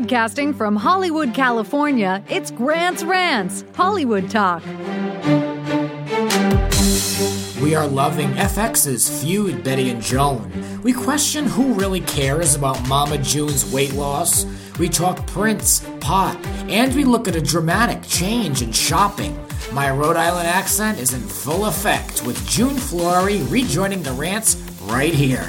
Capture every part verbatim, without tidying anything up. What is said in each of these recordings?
Broadcasting from Hollywood, California, it's Grant's Rants, Hollywood Talk. We are loving F X's Feud, Betty and Joan. We question who really cares about Mama June's weight loss. We talk Prince, pot, and we look at a dramatic change in shopping. My Rhode Island accent is in full effect with June Flory rejoining the rants right here.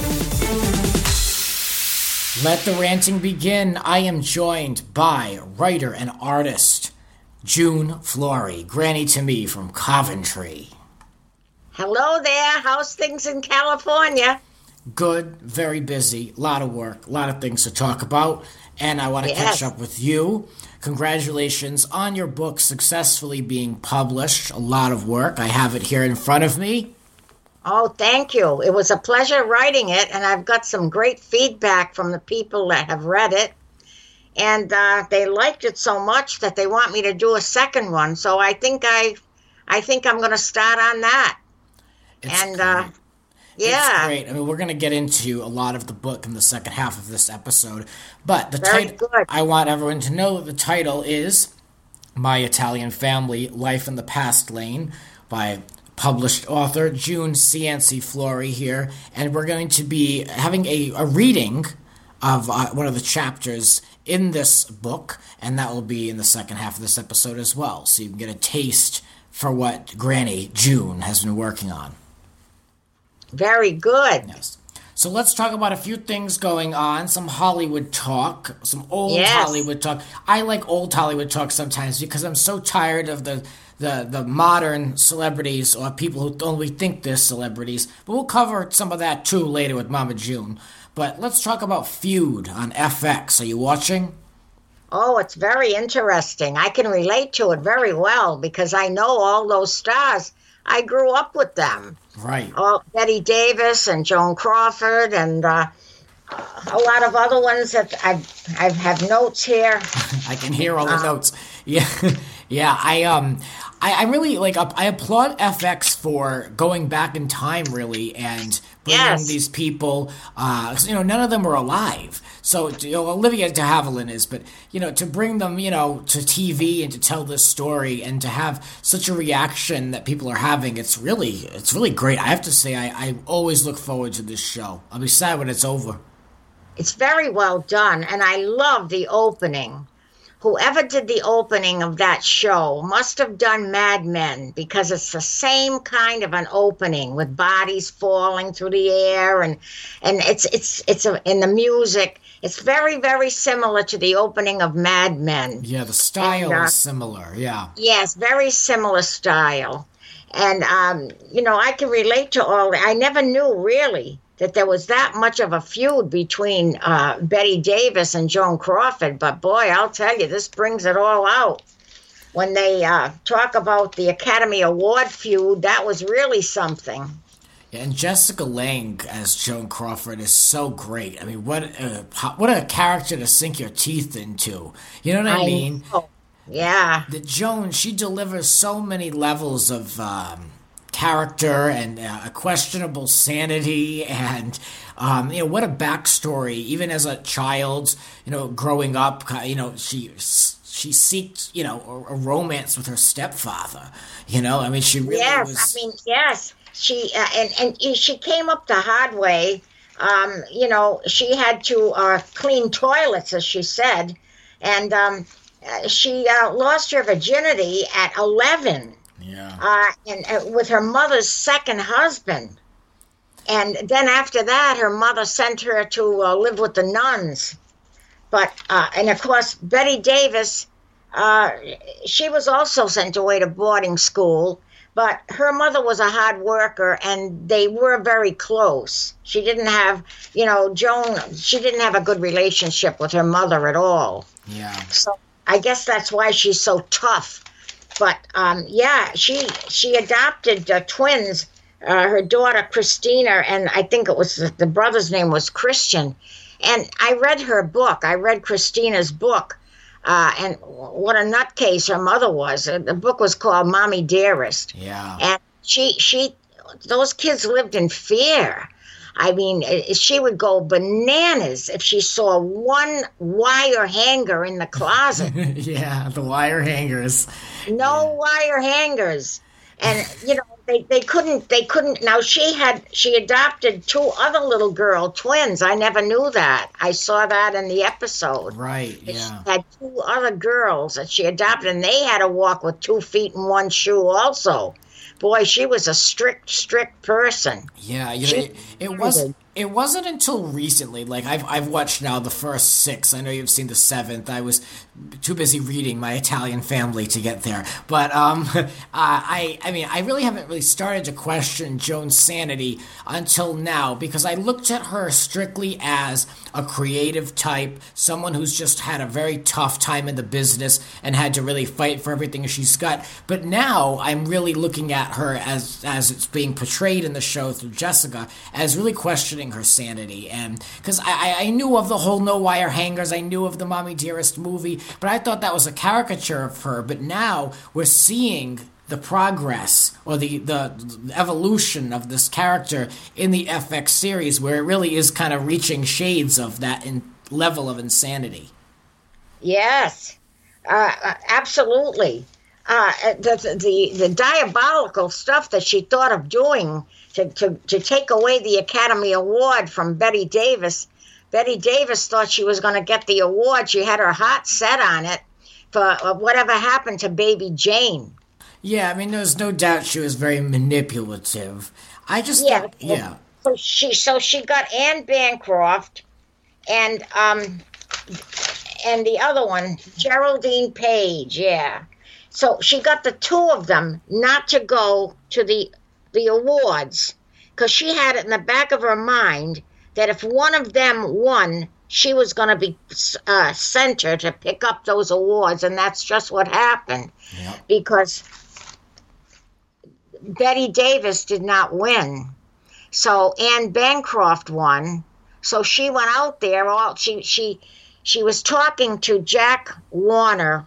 Let the ranting begin. I am joined by writer and artist June Flory, granny to me from Coventry. Hello there. How's things in California? Good, very busy, a lot of work, a lot of things to talk about, and I want to Yes. catch up with you. Congratulations on your book successfully being published. A lot of work. I have it here in front of me. Oh, thank you. It was a pleasure writing it, and I've got some great feedback from the people that have read it. And uh, they liked it so much that they want me to do a second one. So I think I, I think I'm going to start on that. It's and great. uh, yeah, It's great. I mean, we're going to get into a lot of the book in the second half of this episode. But the Very title, good. I want everyone to know that the title is My Italian Family, Life in the Past Lane by published author June Cianci Flory here. And we're going to be having a, a reading of uh, one of the chapters in this book, and that will be in the second half of this episode as well. So you can get a taste for what Granny June has been working on. very good. Yes. So let's talk about a few things going on, some Hollywood talk, some old Yes. Hollywood talk. I like old Hollywood talk sometimes because I'm so tired of the, the, the modern celebrities or people who only think they're celebrities. But we'll cover some of that too later with Mama June. But let's talk about Feud on F X. Are you watching? Oh, it's very interesting. I can relate to it very well because I know all those stars. I grew up with them. Right. Oh, Betty Davis and Joan Crawford and uh, a lot of other ones that I've, I have notes here. I can hear all the notes. Yeah, yeah. I um, I, I really like. I applaud F X for going back in time, really, and bringing Yes. these people. Uh, 'cause, you know, none of them were alive. So you know, Olivia de Havilland is, but you know, to bring them, you know, to T V and to tell this story and to have such a reaction that people are having, it's really, it's really great. I have to say, I, I always look forward to this show. I'll be sad when it's over. It's very well done, and I love the opening. Whoever did the opening of that show must have done Mad Men because it's the same kind of an opening with bodies falling through the air and and it's it's it's a, in the music. It's very very similar to the opening of Mad Men. Yeah, the style And, uh, is similar. Yeah. Yes, very similar style. And, um, you know, I can relate to all that. I never knew, really, that there was that much of a feud between uh, Betty Davis and Joan Crawford. But, boy, I'll tell you, this brings it all out. When they uh, talk about the Academy Award feud, that was really something. Yeah, and Jessica Lange as Joan Crawford is so great. I mean, what a, what a character to sink your teeth into. You know what I, I mean? know. Yeah. The Joan, she delivers so many levels of um, character and uh, a questionable sanity, and um, you know, what a backstory. Even as a child, you know, growing up, you know, she she seeked, you know, a, a romance with her stepfather. You know, I mean, she really yes, was. I mean, yes. She uh, and and she came up the hard way. Um, you know, she had to uh, clean toilets, as she said, and um, uh, she uh, lost her virginity at eleven. Yeah. Uh, and uh, with her mother's second husband, and then after that, her mother sent her to uh, live with the nuns. But uh, and of course, Betty Davis, uh, she was also sent away to boarding school. But her mother was a hard worker, and they were very close. She didn't have, you know, Joan, she didn't have a good relationship with her mother at all. Yeah. So I guess that's why she's so tough. But, um, yeah, she she adopted uh, twins, uh, her daughter Christina, and I think it was the brother's name was Christian. And I read her book. I read Christina's book. Uh, and what a nutcase her mother was. Uh, The book was called Mommy Dearest. Yeah. And she, she, those kids lived in fear. I mean, i- she would go bananas if she saw one wire hanger in the closet. Yeah, the wire hangers. No wire hangers. And, you know, they, they couldn't, they couldn't. Now, she had, she adopted two other little girl twins. I never knew that. I saw that in the episode. Right, She yeah. had two other girls that she adopted, and they had to walk with two feet and one shoe also. Boy, she was a strict, strict person. Yeah, you know, She- it, it was it wasn't until recently. Like I've I've watched now the first six. I know you've seen the seventh. I was too busy reading My Italian Family to get there. But um, uh, I I mean I really haven't really started to question Joan's sanity until now, because I looked at her strictly as a creative type, someone who's just had a very tough time in the business and had to really fight for everything she's got. But now I'm really looking at her as as it's being portrayed in the show through Jessica as really questioning her sanity. And because I, I I knew of the whole No Wire Hangers, I knew of the Mommy Dearest movie, but I thought that was a caricature of her. But now we're seeing the progress or the, the evolution of this character in the F X series, where it really is kind of reaching shades of that in, level of insanity. Yes, uh, uh, absolutely. Uh, the, the the diabolical stuff that she thought of doing to, to, to take away the Academy Award from Betty Davis. Betty Davis thought she was going to get the award. She had her heart set on it for uh, whatever happened to Baby Jane. Yeah, I mean, there's no doubt she was very manipulative. I just Yeah, thought, yeah. So she so she got Anne Bancroft and um and the other one, Geraldine Page. Yeah. So she got the two of them not to go to the the awards, because she had it in the back of her mind that if one of them won, she was going to be uh, sent her to pick up those awards, and that's just what happened. Yeah. Because Betty Davis did not win. So Anne Bancroft won. So she went out there. All she she she was talking to Jack Warner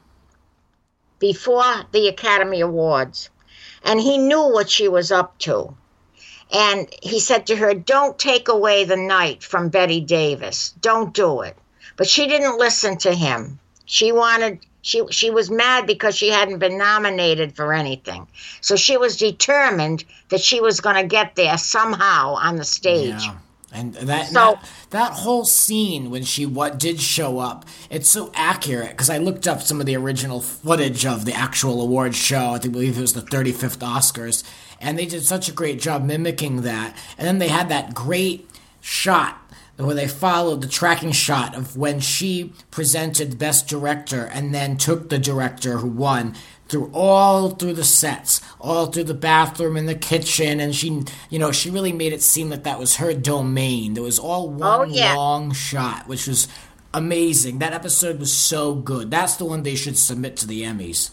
before the Academy Awards, and he knew what she was up to. And he said to her, "Don't take away the night from Betty Davis. Don't do it." But she didn't listen to him. She wanted. She she was mad because she hadn't been nominated for anything. So she was determined that she was going to get there somehow on the stage. Yeah. And that, So- that that whole scene when she what did show up, it's so accurate, because I looked up some of the original footage of the actual award show. I think believe it was the thirty-fifth Oscars, and they did such a great job mimicking that. And then they had that great shot where they followed the tracking shot of when she presented Best Director and then took the director who won through all through the sets, all through the bathroom and the kitchen, and she, you know, she really made it seem like that was her domain. There was all one Oh, yeah. long shot, which was amazing. That episode was so good. That's the one they should submit to the Emmys.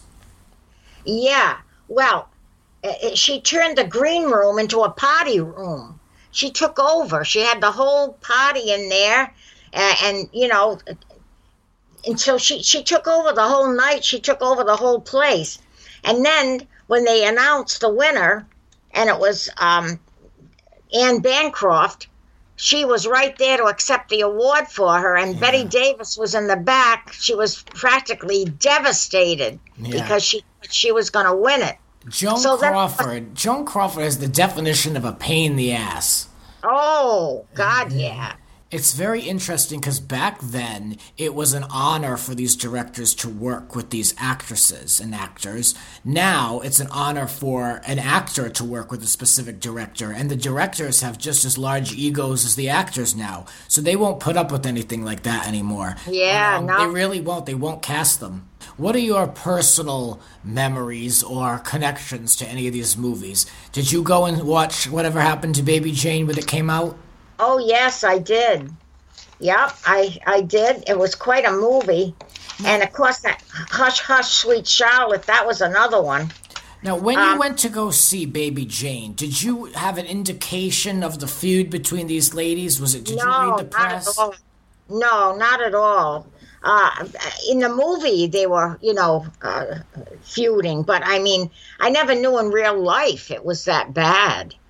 Yeah. Well, uh, she turned the green room into a party room. She took over. She had the whole party in there, uh, and you know, and so she she took over the whole night. She took over the whole place. And then when they announced the winner, and it was um, Anne Bancroft, she was right there to accept the award for her. And Yeah. Betty Davis was in the back. She was practically devastated Yeah. because she she was going to win it. Joan So that- Crawford. Joan Crawford is the definition of a pain in the ass. Oh, God, yeah. It's very interesting because back then it was an honor for these directors to work with these actresses and actors. Now it's an honor for an actor to work with a specific director, and the directors have just as large egos as the actors now, so they won't put up with anything like that anymore. Yeah, Um, no. they really won't. They won't cast them. What are your personal memories or connections to any of these movies? Did you go and watch Whatever Happened to Baby Jane when it came out? Oh, yes, I did. Yep, I, I did. It was quite a movie. And, of course, that Hush, Hush, Sweet Charlotte, that was another one. Now, when you Um, went to go see Baby Jane, did you have an indication of the feud between these ladies? Was it? Did no, you read the not press? at all. No, not at all. Uh, in the movie, they were, you know, uh, feuding. But, I mean, I never knew in real life it was that bad.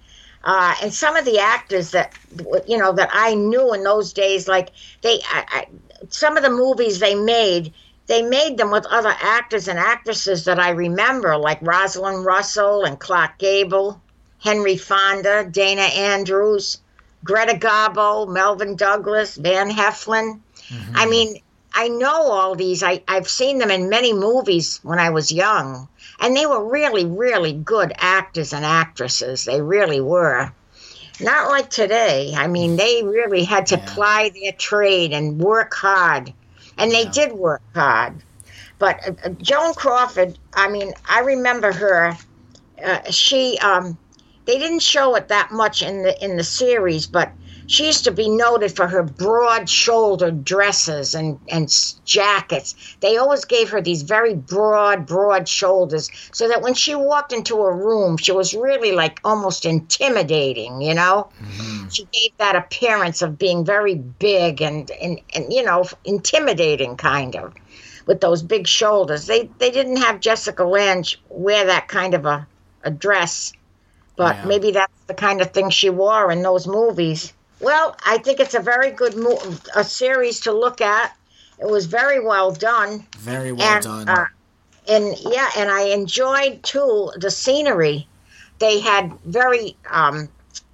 Uh, and some of the actors that, you know, that I knew in those days, like they, I, I, some of the movies they made, they made them with other actors and actresses that I remember, like Rosalind Russell and Clark Gable, Henry Fonda, Dana Andrews, Greta Garbo, Melvin Douglas, Van Heflin. Mm-hmm. I mean, I know all these. I, I've seen them in many movies when I was young. And they were really, really good actors and actresses. They really were. Not like today. I mean, they really had to yeah. ply their trade and work hard. And they yeah. did work hard. But uh, Joan Crawford, I mean, I remember her. Uh, she, um, they didn't show it that much in the in the series, but she used to be noted for her broad-shouldered dresses and, and jackets. They always gave her these very broad, broad shoulders so that when she walked into a room, she was really like almost intimidating, you know? Mm-hmm. She gave that appearance of being very big and, and, and, you know, intimidating kind of with those big shoulders. They they didn't have Jessica Lange wear that kind of a, a dress, but yeah. maybe that's the kind of thing she wore in those movies. Well, I think it's a very good mo- a series to look at. It was very well done. Very well and, done. Uh, and yeah, and I enjoyed too the scenery. They had very, um,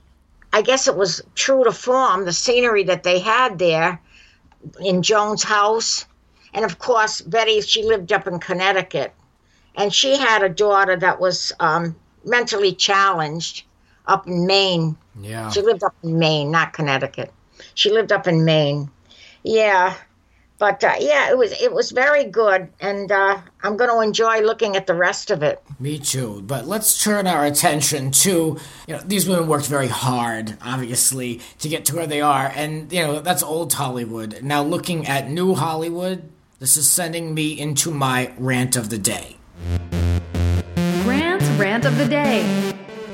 I guess it was true to form, the scenery that they had there in Joan's house. And of course, Betty, she lived up in Connecticut. And she had a daughter that was um, mentally challenged up in Maine. Yeah. She lived up in Maine, not Connecticut. She lived up in Maine. Yeah. But, uh, yeah, it was it was very good, and uh, I'm going to enjoy looking at the rest of it. Me too. But let's turn our attention to, you know, these women worked very hard, obviously, to get to where they are. And, you know, that's old Hollywood. Now looking at new Hollywood, this is sending me into my rant of the day. Grant's Rant of the Day.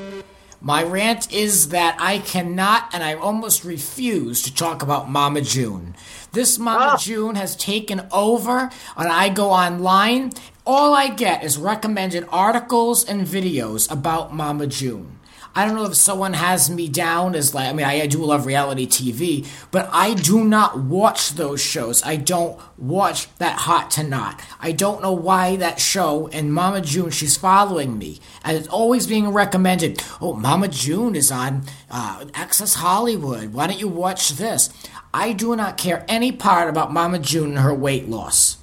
My rant is that I cannot and I almost refuse to talk about Mama June. This Mama oh. June has taken over, and I go online. All I get is recommended articles and videos about Mama June. I don't know if someone has me down as like, I mean, I, I do love reality T V, but I do not watch those shows. I don't watch that Hot to Not. I don't know why that show, and Mama June, she's following me. And it's always being recommended, oh, Mama June is on uh, Access Hollywood. Why don't you watch this? I do not care any part about Mama June and her weight loss.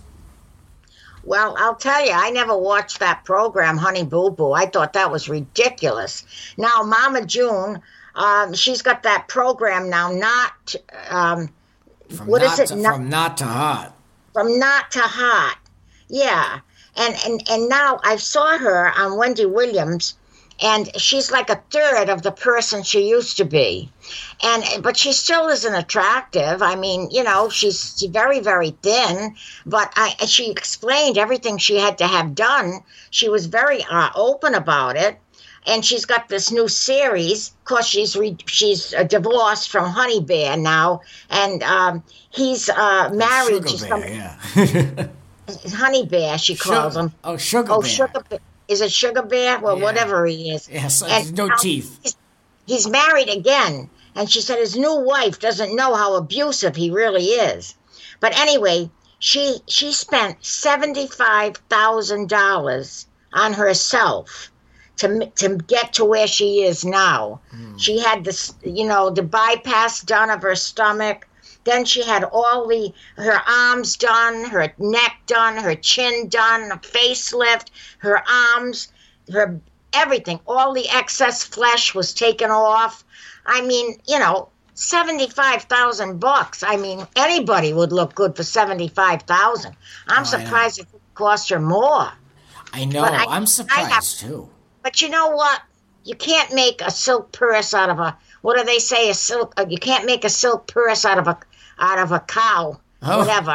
Well, I'll tell you, I never watched that program, Honey Boo Boo. I thought that was ridiculous. Now, Mama June, um, she's got that program now, not, um, from what not is it? To, not, from Not to Hot. From Not to Hot, yeah. And, and, and now I saw her on Wendy Williams, and she's like a third of the person she used to be. And but she still isn't attractive. I mean, you know, she's, she's very, very thin. But I, she explained everything she had to have done. She was very uh, open about it. And she's got this new series. Of course, she's re, she's uh, divorced from Honey Bear now. And um, he's uh, married Sugar to Bear, some... yeah. Honey Bear, she calls Sugar, him. Oh, Sugar oh, Bear. Sugar Bear. Is it Sugar Bear? Well, yeah. whatever he is. Yes, and no now teeth. He's, he's married again. And she said his new wife doesn't know how abusive he really is. But anyway, she she spent seventy-five thousand dollars on herself to to get to where she is now. Mm. She had this, you know, the bypass done of her stomach. Then she had all the, her arms done, her neck done, her chin done, a facelift, her arms, her everything. All the excess flesh was taken off. I mean, you know, seventy-five thousand bucks. I mean, anybody would look good for seventy-five thousand. I'm oh, surprised it cost her more. I know. I, I'm surprised, have, too. But you know what? You can't make a silk purse out of a, what do they say, a silk, you can't make a silk purse out of a, out of a cow, oh. whatever.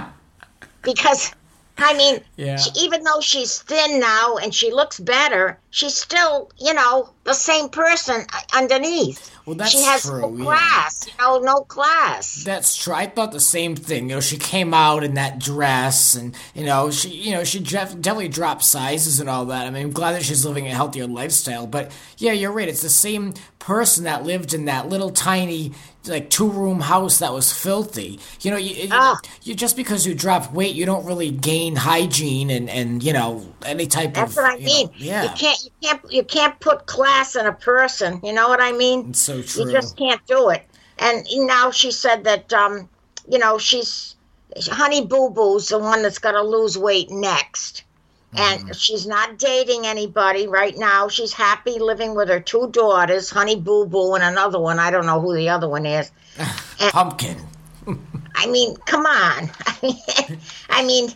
Because, I mean, yeah. she, even though she's thin now and she looks better, she's still, you know, the same person underneath. Well, that's she has true, no yeah. class, you know, no class. That's true. I thought the same thing. You know, she came out in that dress, and you know, she, you know, she def- definitely dropped sizes and all that. I mean, I'm glad that she's living a healthier lifestyle. But yeah, you're right. It's the same person that lived in that little tiny, like two room house that was filthy. You know, you, you, Ah. you just because you drop weight, you don't really gain hygiene and, and you know any type That's of. what I you mean. know, yeah, You can't, you can't, you can't put class in a person. You know what I mean? it's so true. You just can't do it. And now she said that, um, you know, she's Honey Boo Boo's the one that's got to lose weight next. And she's not dating anybody right now. She's happy living with her two daughters, Honey Boo Boo and another one. I don't know who the other one is. And, Pumpkin. I mean, come on. I mean,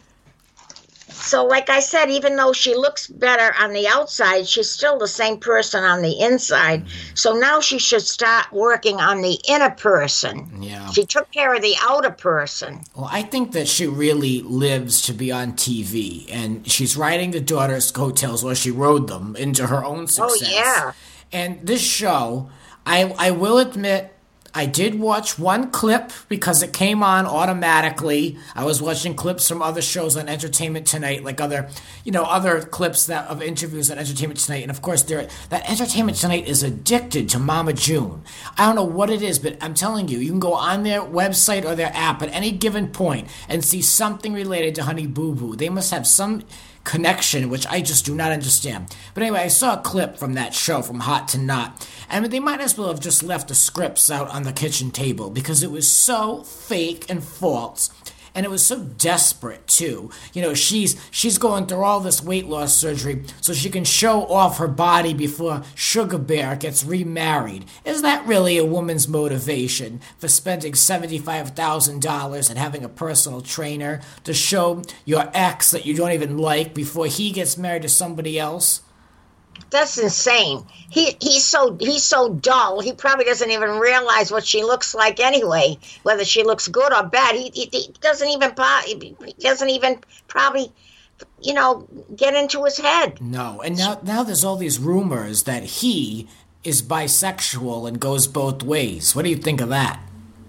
so like I said, even though she looks better on the outside, she's still the same person on the inside. So now she should start working on the inner person. Yeah. She took care of the outer person. Well, I think that she really lives to be on T V, and she's riding the daughter's coattails, or she rode them into her own success. Oh, yeah. And this show, I I will admit, I did watch one clip because it came on automatically. I was watching clips from other shows on Entertainment Tonight, like other, you know, other clips that of interviews on Entertainment Tonight. And of course, there that Entertainment Tonight is addicted to Mama June. I don't know what it is, but I'm telling you, you can go on their website or their app at any given point and see something related to Honey Boo Boo. They must have some connection, which I just do not understand. But anyway, I saw a clip from that show, from Hot to Not, and they might as well have just left the scripts out on the kitchen table because it was so fake and false. And it was so desperate too. You know, she's she's going through all this weight loss surgery so she can show off her body before Sugar Bear gets remarried. Is that really a woman's motivation for spending seventy-five thousand dollars and having a personal trainer to show your ex that you don't even like before he gets married to somebody else? That's insane. He he's so he's so dull. He probably doesn't even realize what she looks like anyway. Whether she looks good or bad, he, he, he doesn't even he doesn't even probably, you know, get into his head. No, and now now there's all these rumors that he is bisexual and goes both ways. What do you think of that?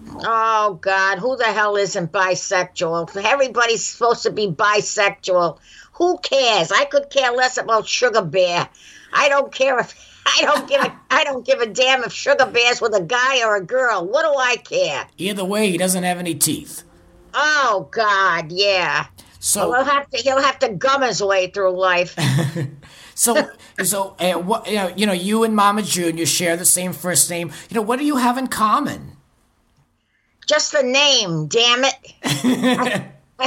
Oh God, who the hell isn't bisexual? Everybody's supposed to be bisexual. Who cares? I could care less about Sugar Bear. I don't care if I don't give a I don't give a damn if Sugar Bear's with a guy or a girl. What do I care? Either way, he doesn't have any teeth. Oh God, yeah. So Well, he'll have to he'll have to gum his way through life. so so uh, what you know, you know you and Mama June, you share the same first name. You know, what do you have in common? Just the name, damn it.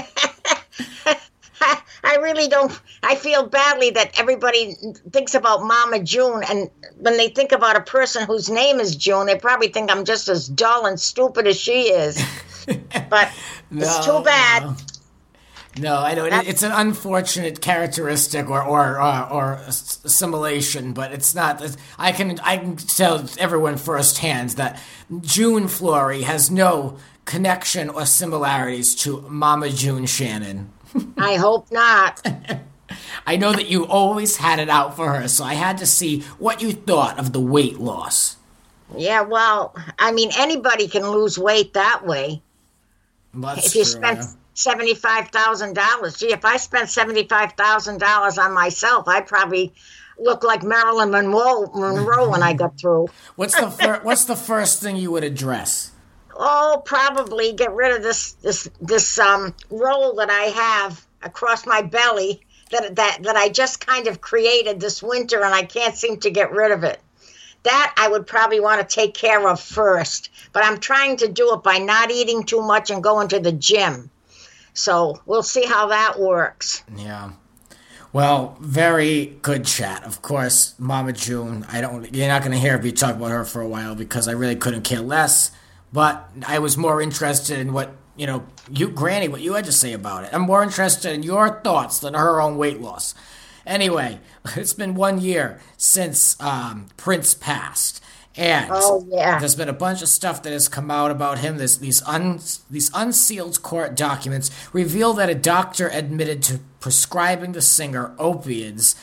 I really don't. I feel badly that everybody thinks about Mama June, and when they think about a person whose name is June, they probably think I'm just as dull and stupid as she is. But No, it's too bad. no. No, I know it, it's an unfortunate characteristic or or or, or assimilation, but it's not. I can I can tell everyone firsthand that June Flory has no connection or similarities to Mama June Shannon. I hope not. I know that you always had it out for her, so I had to see what you thought of the weight loss. Yeah, well, I mean, anybody can lose weight that way. Well, that's If you true, spent yeah. seventy-five thousand dollars. Gee, if I spent seventy-five thousand dollars on myself, I'd probably look like Marilyn Monroe, Monroe when I got through. What's the fir- What's the first thing you would address? Oh, probably get rid of this this this um roll that I have across my belly that that that I just kind of created this winter, and I can't seem to get rid of it. That I would probably want to take care of first, but I'm trying to do it by not eating too much and going to the gym. So we'll see how that works. Yeah. Well, very good chat. Of course, Mama June. I don't. You're not going to hear me talk about her for a while because I really couldn't care less. But I was more interested in what, you know, you, Granny, what you had to say about it. I'm more interested in your thoughts than her own weight loss. Anyway, it's been one year since um, Prince passed. And Oh, yeah. there's been a bunch of stuff that has come out about him. There's these un, these unsealed court documents reveal that a doctor admitted to prescribing the singer opiates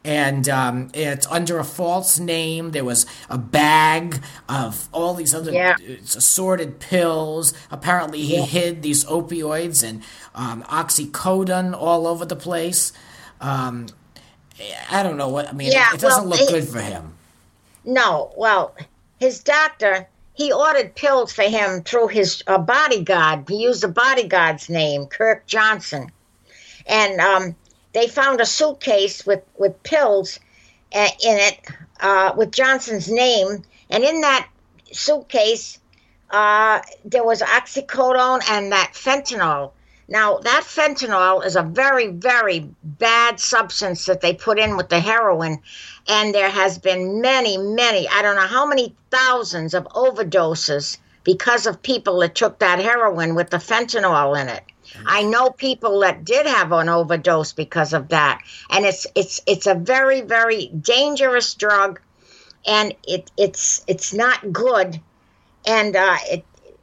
and um, it's under a false name. There was a bag of all these other Yeah. assorted pills. Apparently, he Yeah. hid these opioids and um, oxycodone all over the place. Um, I don't know what I mean. Yeah, it, it doesn't well, look he- good for him. No, well, his doctor, he ordered pills for him through his uh, bodyguard. He used a bodyguard's name, Kirk Johnson. And um, they found a suitcase with, with pills uh, in it uh, with Johnson's name. And in that suitcase, uh, there was oxycodone and that fentanyl. Now, that fentanyl is a very, very bad substance that they put in with the heroin. And there has been many, many, I don't know how many thousands of overdoses because of people that took that heroin with the fentanyl in it. I know people that did have an overdose because of that. And it's it's it's a very, very dangerous drug, and it it's it's not good. And uh, it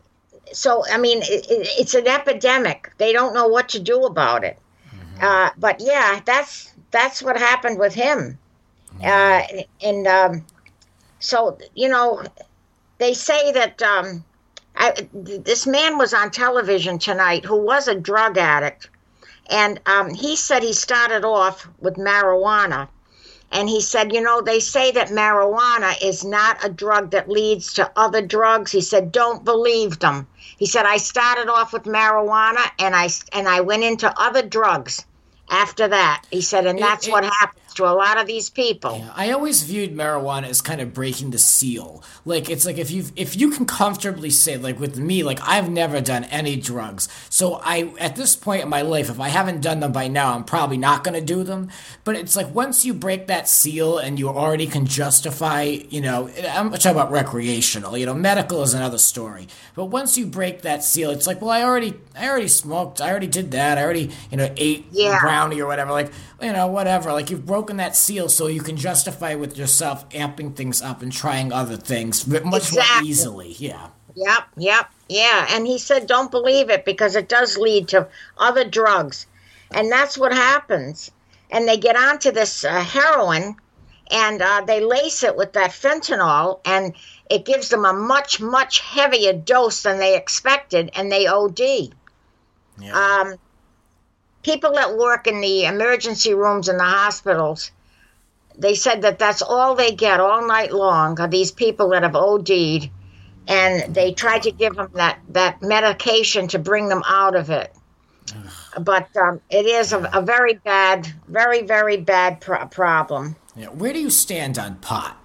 so I mean it, it, it's an epidemic. They don't know what to do about it. Mm-hmm. Uh, but yeah, that's that's what happened with him. Uh, and um, so, you know, they say that um, I, this man was on television tonight who was a drug addict. And um, he said he started off with marijuana. And he said, you know, they say that marijuana is not a drug that leads to other drugs. He said, don't believe them. He said, I started off with marijuana and I, and I went into other drugs after that. He said, and that's it, it, what happens to a lot of these people. Yeah, I always viewed marijuana as kind of breaking the seal. Like, it's like if you if you can comfortably say, like with me, like I've never done any drugs. So I, at this point in my life, if I haven't done them by now, I'm probably not going to do them. But it's like once you break that seal and you already can justify, you know, I'm talking about recreational, you know, medical is another story. But once you break that seal, it's like, well, I already, I already smoked, I already did that, I already, you know, ate Yeah. brownie or whatever, like, you know, whatever. Like you've broken that seal so you can justify with yourself amping things up and trying other things much Exactly. more easily. Yeah. Yep, yep, yeah. And he said, don't believe it because it does lead to other drugs. And that's what happens. And they get onto this uh, heroin and uh, they lace it with that fentanyl and it gives them a much, much heavier dose than they expected and they O D. Yeah. Um, people that work in the emergency rooms in the hospitals, they said that that's all they get all night long are these people that have O D'd, and they try to give them that, that medication to bring them out of it. But um, it is a, a very bad, very, very bad pro- problem. Yeah. Where do you stand on pot?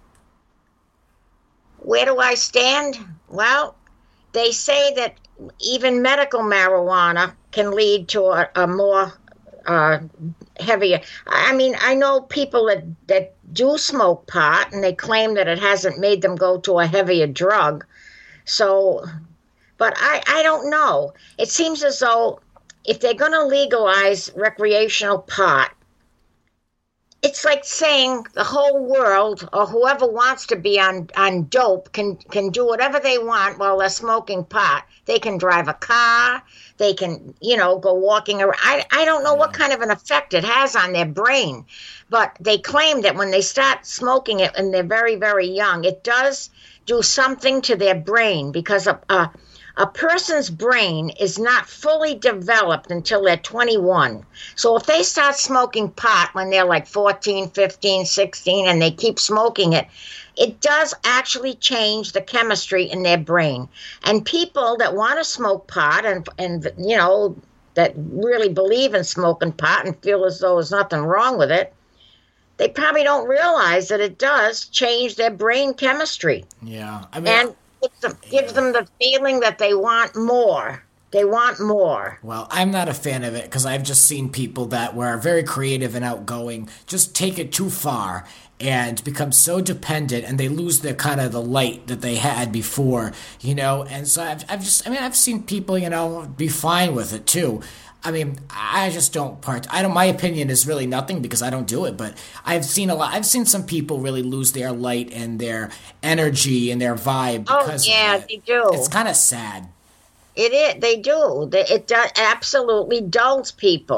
Where do I stand? Well, they say that even medical marijuana can lead to a, a more uh, heavier. I mean, I know people that, that do smoke pot, and they claim that it hasn't made them go to a heavier drug. So, but I, I don't know. It seems as though if they're going to legalize recreational pot, it's like saying the whole world or whoever wants to be on, on dope can, can do whatever they want while they're smoking pot. They can drive a car. They can, you know, go walking around. I, I don't know what kind of an effect it has on their brain, but they claim that when they start smoking it and they're very, very young, it does do something to their brain because a, a, a person's brain is not fully developed until they're twenty-one. So if they start smoking pot when they're like fourteen, fifteen, sixteen, and they keep smoking it, it does actually change the chemistry in their brain. And people that want to smoke pot and, and you know, that really believe in smoking pot and feel as though there's nothing wrong with it, they probably don't realize that it does change their brain chemistry. Yeah. I mean, And gives them, gives them the feeling that they want more. They want more. well, I'm not a fan of it because I've just seen people that were very creative and outgoing just take it too far and become so dependent, and they lose their kind of the light that they had before, you know. And so I've, I've just, I mean, I've seen people, you know, be fine with it too. I mean, I just don't part. I don't. My opinion is really nothing because I don't do it. But I've seen a lot. I've seen some people really lose their light and their energy and their vibe Oh, because yeah, of it. they do. It's kind of sad. It is. They do. They, it does, absolutely dulls people.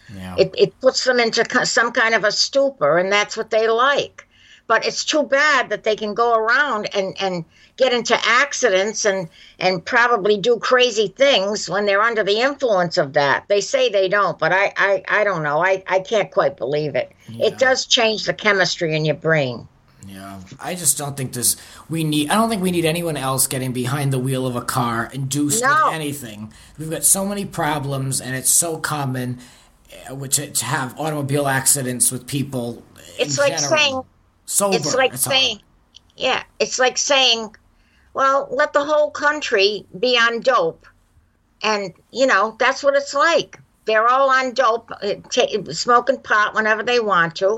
Yeah. It, it puts them into some kind of a stupor, and that's what they like. But it's too bad that they can go around and, and get into accidents and, and probably do crazy things when they're under the influence of that. They say they don't, but I, I, I don't know. I, I can't quite believe it. Yeah. It does change the chemistry in your brain. Yeah, I just don't think this. We need. I don't think we need anyone else getting behind the wheel of a car induced No. with anything. We've got so many problems, and it's so common, uh, which to have automobile accidents with people. It's in like general. saying. Sober. It's like it's saying. Yeah, it's like saying, well, let the whole country be on dope, and you know that's what it's like. They're all on dope, uh, t- smoking pot whenever they want to.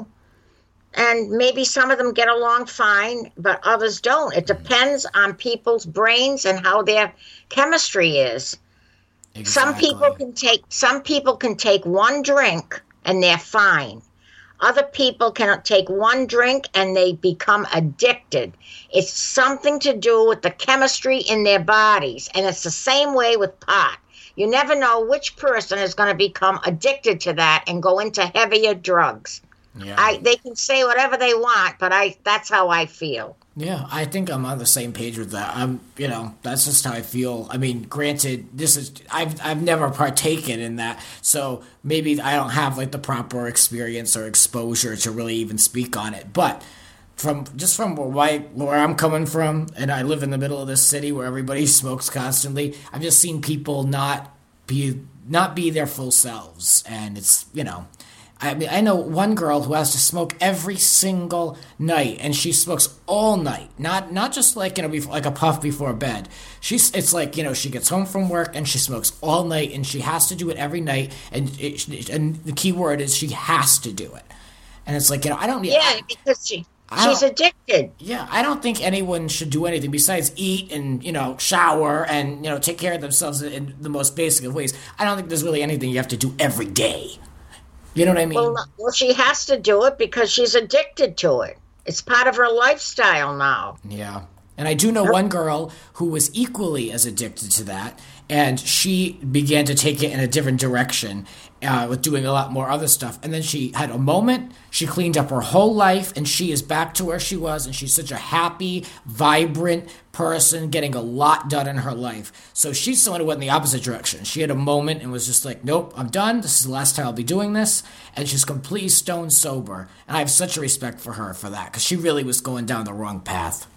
And maybe some of them get along fine, but others don't. It depends on people's brains and how their chemistry is. Exactly. Some people can take some people can take one drink and they're fine. Other people can take one drink and they become addicted. It's something to do with the chemistry in their bodies, and it's the same way with pot. You never know which person is going to become addicted to that and go into heavier drugs. Yeah. I they can say whatever they want, but I that's how I feel. Yeah, I think I'm on the same page with that. I'm, you know, that's just how I feel. I mean, granted, this is I've I've never partaken in that, so maybe I don't have like the proper experience or exposure to really even speak on it. But from just from where, where I'm coming from, and I live in the middle of this city where everybody smokes constantly, I've just seen people not be not be their full selves, and it's you know. I mean, I know one girl who has to smoke every single night, and she smokes all night. Not not just like you know, before, like a puff before bed. She's it's like you know, she gets home from work and she smokes all night, and she has to do it every night. And it, and the key word is she has to do it. And it's like you know, I don't need. Yeah, I, because she I she's addicted. Yeah, I don't think anyone should do anything besides eat and you know shower and you know take care of themselves in the most basic of ways. I don't think there's really anything you have to do every day. You know what I mean? Well, well, she has to do it because she's addicted to it. It's part of her lifestyle now. Yeah. And I do know one girl who was equally as addicted to that, and she began to take it in a different direction uh, with doing a lot more other stuff. And then she had a moment, she cleaned up her whole life, and she is back to where she was, and she's such a happy, vibrant person, getting a lot done in her life. So she's someone who went in the opposite direction. She had a moment and was just like, nope, I'm done. This is the last time I'll be doing this. And she's completely stone sober. And I have such a respect for her for that, because she really was going down the wrong path.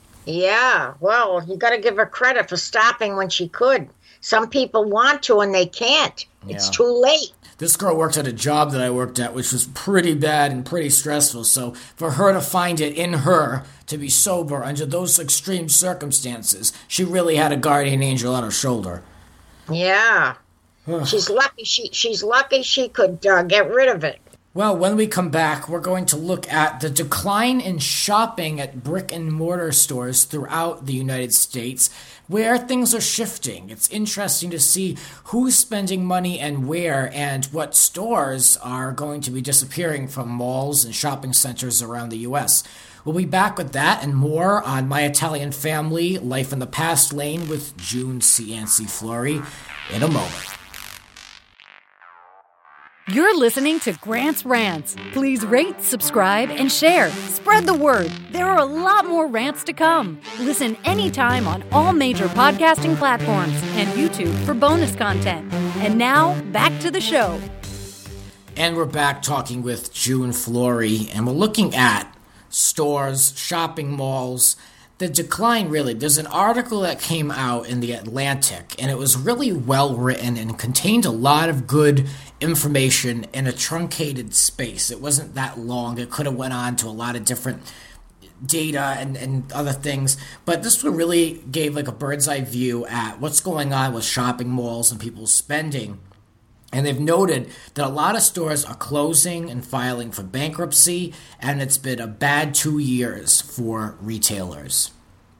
Yeah, well, you got to give her credit for stopping when she could. Some people want to and they can't. It's Yeah. too late. This girl worked at a job that I worked at, which was pretty bad and pretty stressful. So for her to find it in her to be sober under those extreme circumstances, she really had a guardian angel on her shoulder. Yeah. she's lucky she she's lucky she could uh, get rid of it. Well, when we come back, we're going to look at the decline in shopping at brick and mortar stores throughout the United States, where things are shifting. It's interesting to see who's spending money and where, and what stores are going to be disappearing from malls and shopping centers around the U S. We'll be back with that and more on My Italian Family, Life in the Past Lane with June Cianci Flori in a moment. You're listening to Grant's Rants. Please rate, subscribe, and share. Spread the word. There are a lot more rants to come. Listen anytime on all major podcasting platforms and YouTube for bonus content. And now, back to the show. And we're back talking with June Flori, and we're looking at stores, shopping malls, the decline really. There's an article that came out in The Atlantic, and it was really well written and contained a lot of good information in a truncated space. It wasn't that long. It could have went on to a lot of different data and, and other things, but this one really gave like a bird's eye view at what's going on with shopping malls and people's spending. And they've noted that a lot of stores are closing and filing for bankruptcy, and it's been a bad two years for retailers.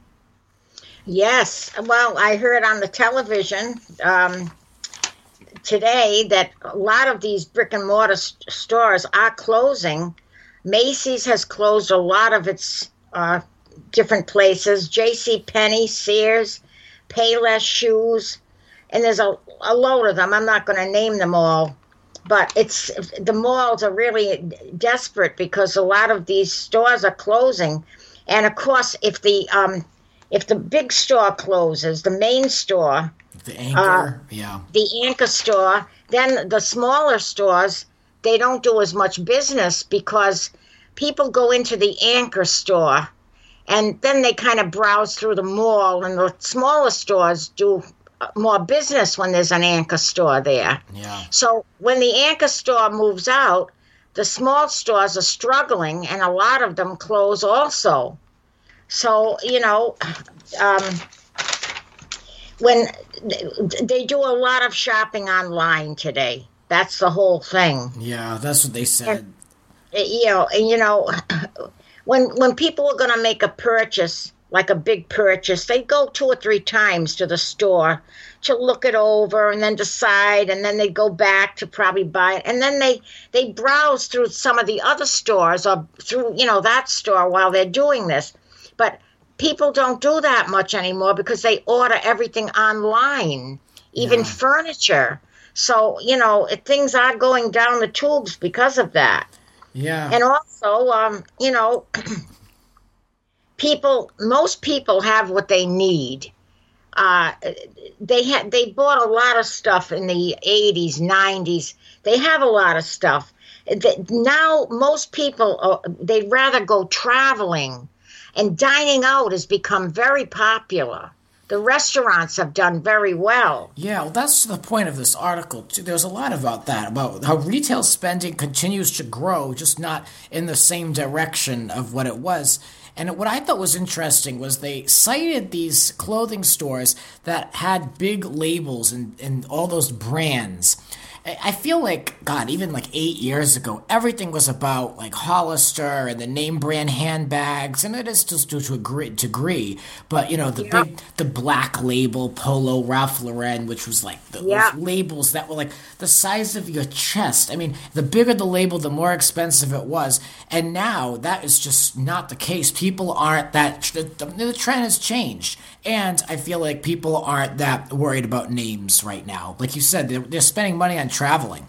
Yes. Well, I heard on the television um, today that a lot of these brick and mortar st- stores are closing. Macy's has closed a lot of its uh, different places. J C Penney, Sears, Payless Shoes. And there's a, a load of them. I'm not going to name them all. but it's the malls are really desperate because a lot of these stores are closing, and of course, if the um, if the big store closes, the main store, the anchor, uh, yeah, the anchor store, then the smaller stores, they don't do as much business because people go into the anchor store, and then they kind of browse through the mall, and the smaller stores do more business when there's an anchor store there. Yeah. So when the anchor store moves out, the small stores are struggling, and a lot of them close also. So, you know, um, when they do a lot of shopping online today, that's the whole thing. Yeah, that's what they said. And, you know, and you know, when when people are going to make a purchase, like a big purchase, they go two or three times to the store to look it over and then decide, and then they go back to probably buy it. And then they, they browse through some of the other stores or through, you know, that store while they're doing this. But people don't do that much anymore because they order everything online, even yeah. furniture. So, you know, things are going down the tubes because of that. Yeah. And also, um, you know... People, most people have what they need. Uh, they had, they bought a lot of stuff in the eighties, nineties. They have a lot of stuff. Now, most people, uh, they'd rather go traveling, and dining out has become very popular. The restaurants have done very well. Yeah, well, that's the point of this article, too. There's a lot about that, about how retail spending continues to grow, just not in the same direction of what it was. And what I thought was interesting was they cited these clothing stores that had big labels and, and all those brands. I feel like, God, even like eight years ago, everything was about like Hollister and the name brand handbags, and it is still to a great degree. But, you know, the yeah. big, the black label Polo Ralph Lauren, which was like the, yeah. those labels that were like the size of your chest. I mean, the bigger the label, the more expensive it was. And now that is just not the case. People aren't that, the, the trend has changed. And I feel like people aren't that worried about names right now. Like you said, they're, they're spending money on traveling.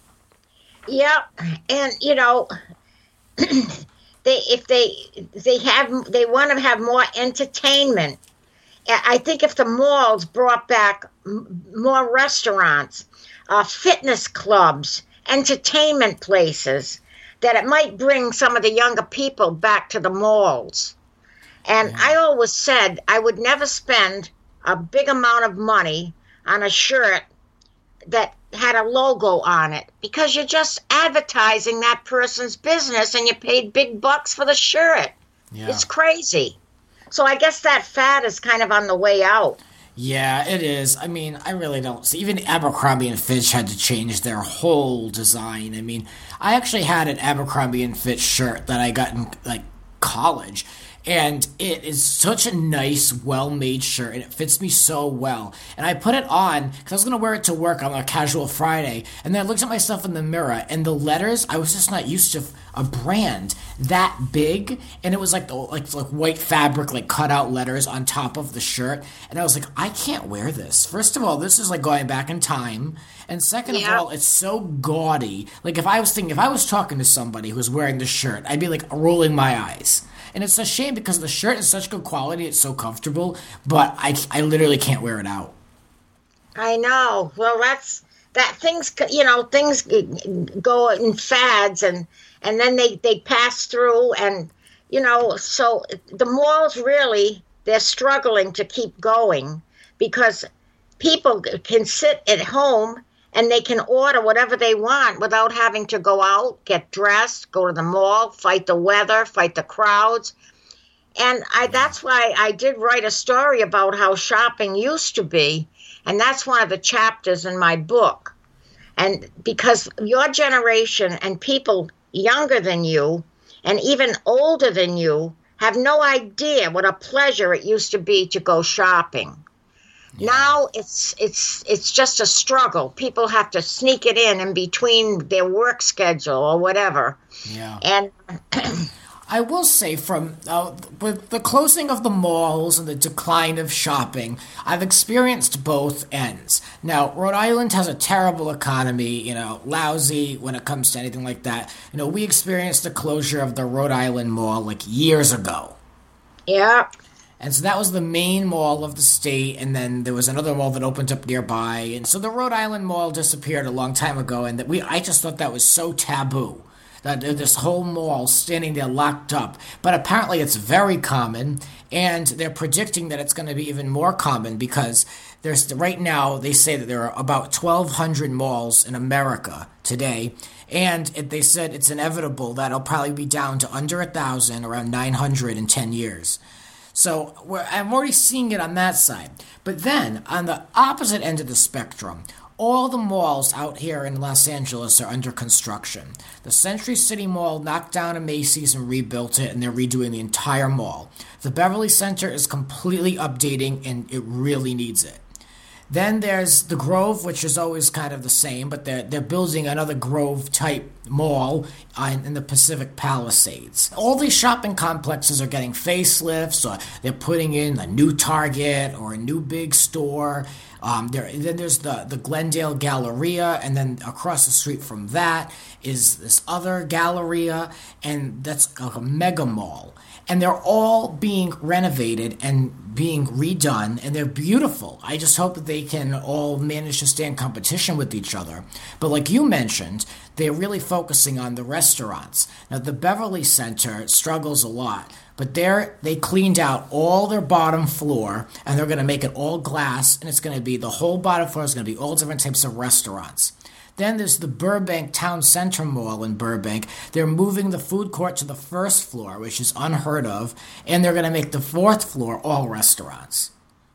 Yeah, and you know, they if they they have they want to have more entertainment. I think if the malls brought back more restaurants, uh, fitness clubs, entertainment places, that it might bring some of the younger people back to the malls. And yeah. I always said I would never spend a big amount of money on a shirt that had a logo on it, because you're just advertising that person's business and you paid big bucks for the shirt. Yeah. It's crazy. So I guess that fad is kind of on the way out. Yeah, it is. I mean, I really don't see. Even Abercrombie and Fitch had to change their whole design. I mean, I actually had an Abercrombie and Fitch shirt that I got in like college. And it is such a nice, well-made shirt, and it fits me so well. And I put it on, because I was going to wear it to work on a casual Friday, and then I looked at myself in the mirror, and the letters, I was just not used to a brand that big, and it was like the, like, like white fabric, like cut-out letters on top of the shirt, and I was like, I can't wear this. First of all, this is like going back in time, and second yeah. of all, it's so gaudy. Like, if I was thinking, if I was talking to somebody who was wearing this shirt, I'd be like rolling my eyes. And it's a shame because the shirt is such good quality, it's so comfortable, but I, I literally can't wear it out. I know. Well, that's, that things, you know, things go in fads, and, and then they, they pass through, and, you know, so the malls really, they're struggling to keep going because people can sit at home and they can order whatever they want without having to go out, get dressed, go to the mall, fight the weather, fight the crowds. And I, that's why I did write a story about how shopping used to be. And that's one of the chapters in my book. And because your generation and people younger than you and even older than you have no idea what a pleasure it used to be to go shopping. Yeah. Now it's it's it's just a struggle. People have to sneak it in in between their work schedule or whatever. Yeah. And I will say from uh, with the closing of the malls and the decline of shopping, I've experienced both ends. Now, Rhode Island has a terrible economy, you know, lousy when it comes to anything like that. You know, we experienced the closure of the Rhode Island Mall like years ago. Yeah. And so that was the main mall of the state, and then there was another mall that opened up nearby. And so the Rhode Island Mall disappeared a long time ago, and that we I just thought that was so taboo. That this whole mall standing there locked up. But apparently it's very common, and they're predicting that it's going to be even more common because there's right now they say that there are about twelve hundred malls in America today, and it, they said it's inevitable that it'll probably be down to under a thousand, around nine hundred in ten years. So we're, I'm already seeing it on that side. But then, on the opposite end of the spectrum, all the malls out here in Los Angeles are under construction. The Century City Mall knocked down a Macy's and rebuilt it, and they're redoing the entire mall. The Beverly Center is completely updating, and it really needs it. Then there's the Grove, which is always kind of the same, but they're, they're building another Grove-type mall in, in the Pacific Palisades. All these shopping complexes are getting facelifts, or they're putting in a new Target or a new big store. Um, there, then there's the, the Glendale Galleria, and then across the street from that is this other Galleria, and that's like a mega mall. And they're all being renovated and being redone, and they're beautiful. I just hope that they can all manage to stay in competition with each other. But like you mentioned, they're really focusing on the restaurants. Now, the Beverly Center struggles a lot, but they're, they cleaned out all their bottom floor, and they're going to make it all glass, and it's going to be, the whole bottom floor is going to be all different types of restaurants. Then there's the Burbank Town Center Mall in Burbank. They're moving the food court to the first floor, which is unheard of, and they're going to make the fourth floor all restaurants.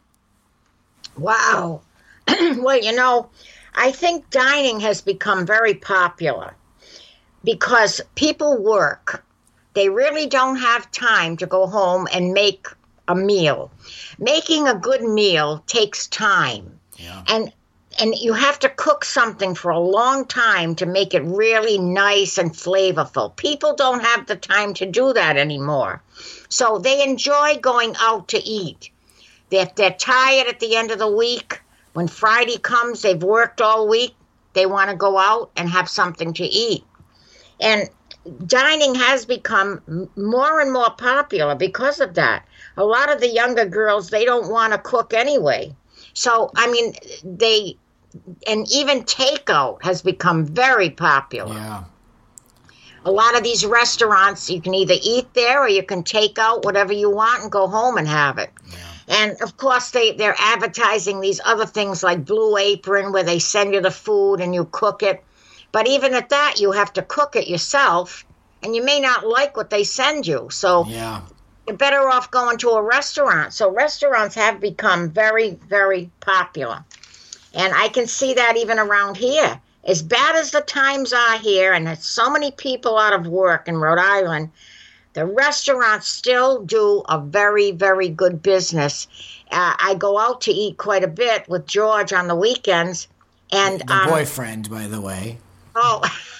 Wow. Well, you know, I think dining has become very popular because people work. They really don't have time to go home and make a meal. Making a good meal takes time. Yeah. And And you have to cook something for a long time to make it really nice and flavorful. People don't have the time to do that anymore. So they enjoy going out to eat. If they're tired at the end of the week, when Friday comes, they've worked all week, they want to go out and have something to eat. And dining has become more and more popular because of that. A lot of the younger girls, they don't want to cook anyway. So, I mean, they... And even takeout has become very popular. Yeah. A lot of these restaurants, you can either eat there or you can take out whatever you want and go home and have it. Yeah. And, of course, they, they're advertising these other things like Blue Apron where they send you the food and you cook it. But even at that, you have to cook it yourself, and you may not like what they send you. So Yeah. you're better off going to a restaurant. So restaurants have become very, very popular. And I can see that even around here. As bad as the times are here, and there's so many people out of work in Rhode Island, the restaurants still do a very, very good business. Uh, I go out to eat quite a bit with George on the weekends. And The um, boyfriend, by the way. Oh,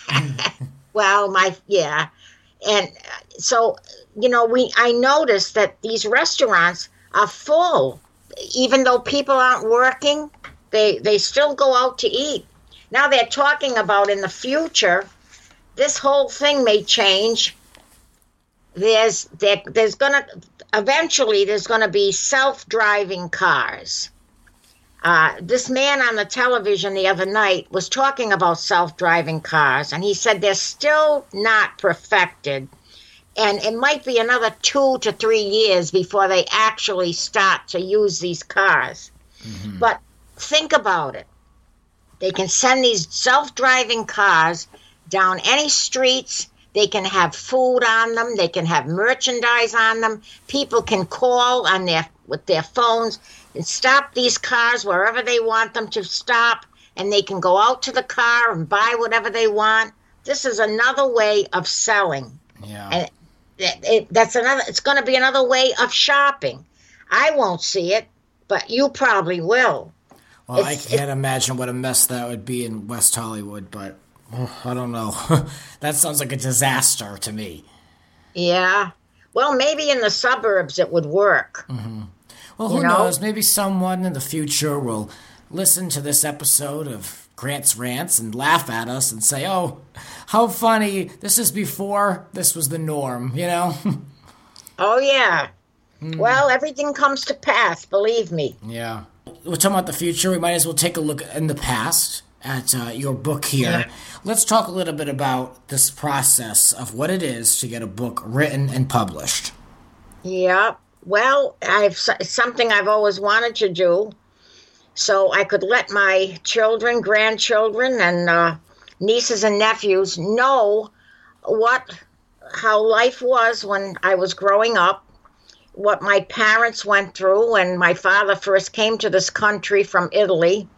well, my, yeah. And so, you know, we I noticed that these restaurants are full. Even though people aren't working, they, they still go out to eat. Now they're talking about in the future, this whole thing may change. There's, there, there's going to, eventually there's going to be self-driving cars. Uh, this man on the television the other night was talking about self-driving cars, and he said they're still not perfected, and it might be another two to three years before they actually start to use these cars. Mm-hmm. But think about it. They can send these self-driving cars down any streets. They can have food on them. They can have merchandise on them. People can call on their with their phones and stop these cars wherever they want them to stop, and they can go out to the car and buy whatever they want. This is another way of selling. Yeah. And it, it, that's another. It's going to be another way of shopping. I won't see it, but you probably will. Well, It's- I can't imagine what a mess that would be in West Hollywood, but oh, I don't know. That sounds like a disaster to me. Yeah. Well, maybe in the suburbs it would work. Mm-hmm. Well, who you know? knows? Maybe someone in the future will listen to this episode of Grant's Rants and laugh at us and say, oh, how funny. This is before this was the norm, you know? Oh, yeah. Mm. Well, everything comes to pass, believe me. Yeah. We're talking about the future. We might as well take a look in the past at uh, your book here. Yeah. Let's talk a little bit about this process of what it is to get a book written and published. Yeah. Well, I've it's something I've always wanted to do, so I could let my children, grandchildren, and uh, nieces and nephews know what how life was when I was growing up, what my parents went through when my father first came to this country from Italy.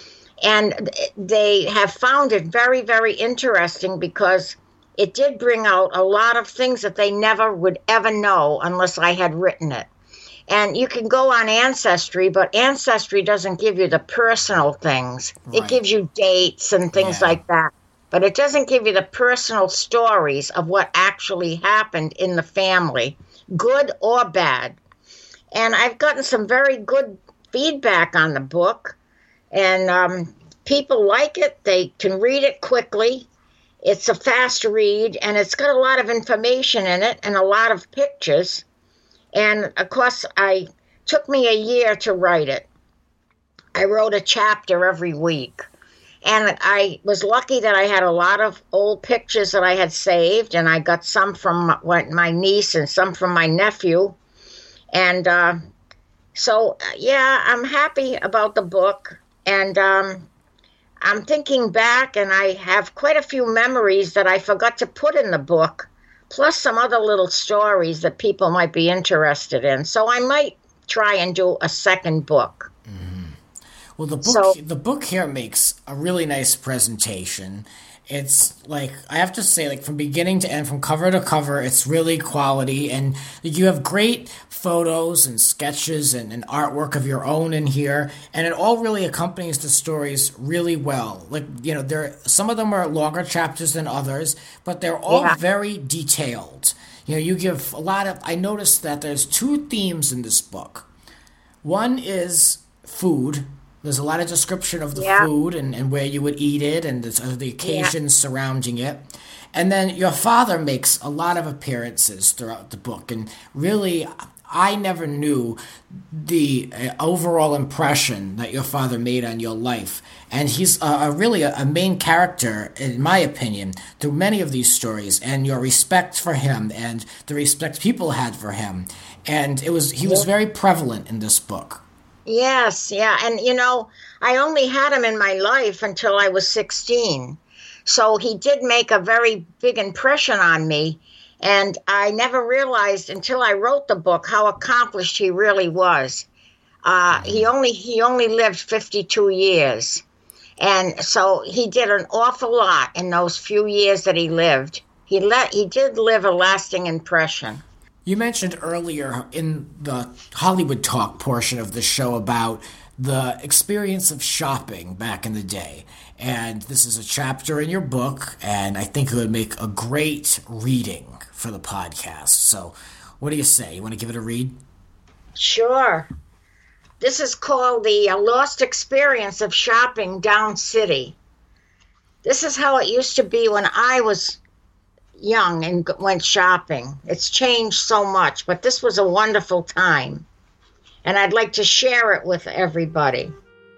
And they have found it very, very interesting because it did bring out a lot of things that they never would ever know unless I had written it. And you can go on Ancestry, but Ancestry doesn't give you the personal things. Right. It gives you dates and things yeah. like that. But it doesn't give you the personal stories of what actually happened in the family, good or bad. And I've gotten some very good feedback on the book. And um, people like it. They can read it quickly. It's a fast read, and it's got a lot of information in it and a lot of pictures. And, of course, I took me a year to write it. I wrote a chapter every week. And I was lucky that I had a lot of old pictures that I had saved, and I got some from my niece and some from my nephew. And uh, so, yeah, I'm happy about the book. And um, I'm thinking back, and I have quite a few memories that I forgot to put in the book, plus some other little stories that people might be interested in. So I might try and do a second book. Mm-hmm. Well, the book so, the book here makes a really nice presentation. It's like, I have to say, like from beginning to end, from cover to cover, it's really quality. And you have great photos and sketches and, and artwork of your own in here. And it all really accompanies the stories really well. Like, you know, there some of them are longer chapters than others, but they're all yeah. very detailed. You know, you give a lot of, I noticed that there's two themes in this book. One is food. There's a lot of description of the yeah. food and, and where you would eat it and the, uh, the occasions yeah. surrounding it. And then your father makes a lot of appearances throughout the book. And really, I never knew the uh, overall impression that your father made on your life. And he's uh, a really a, a main character, in my opinion, through many of these stories. And your respect for him and the respect people had for him. And it was he was very prevalent in this book. Yes, yeah. And, you know, I only had him in my life until I was sixteen. So he did make a very big impression on me. And I never realized until I wrote the book how accomplished he really was. Uh, he only he only lived fifty-two years. And so he did an awful lot in those few years that he lived. He let he did live a lasting impression. You mentioned earlier in the Hollywood Talk portion of the show about the experience of shopping back in the day. And this is a chapter in your book, and I think it would make a great reading for the podcast. So what do you say? You want to give it a read? Sure. This is called The Lost Experience of Shopping Down City. This is how it used to be when I was young and went shopping. It's changed so much, but this was a wonderful time. And I'd like to share it with everybody.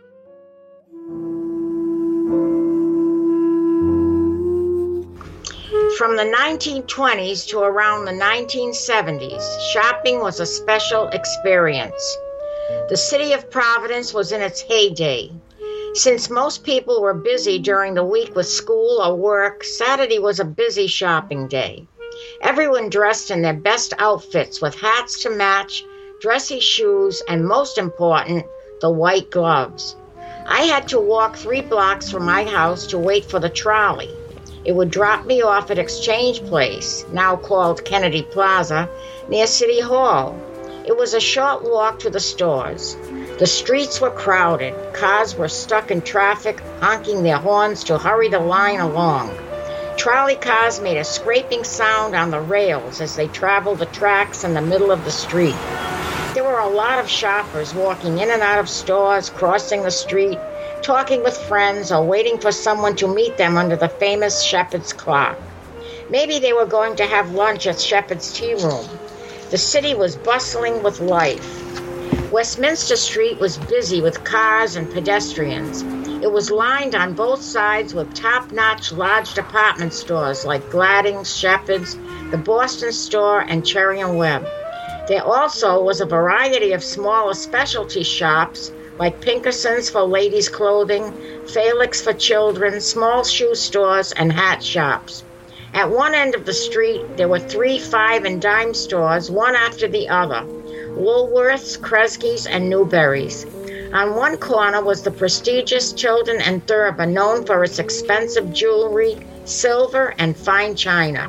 From the nineteen twenties to around the nineteen seventies, shopping was a special experience. The city of Providence was in its heyday. Since most people were busy during the week with school or work, Saturday was a busy shopping day. Everyone dressed in their best outfits with hats to match, dressy shoes, and most important, the white gloves. I had to walk three blocks from my house to wait for the trolley. It would drop me off at Exchange Place, now called Kennedy Plaza, near City Hall. It was a short walk to the stores. The streets were crowded. Cars were stuck in traffic, honking their horns to hurry the line along. trolley cars made a scraping sound on the rails as they traveled the tracks in the middle of the street. There were a lot of shoppers walking in and out of stores, crossing the street, talking with friends, or waiting for someone to meet them under the famous Shepherd's clock. Maybe they were going to have lunch at Shepherd's Tea Room. The city was bustling with life. Westminster Street was busy with cars and pedestrians. It was lined on both sides with top-notch large department stores like Gladding's, Shepherd's, the Boston Store, and Cherry and Webb. There also was a variety of smaller specialty shops like Pinkerson's for ladies' clothing, Felix for children, small shoe stores, and hat shops. At one end of the street, there were three five and dime stores, one after the other, Woolworth's, Kresge's, and Newberry's. On one corner was the prestigious Tilden and Thurber, known for its expensive jewelry, silver, and fine china.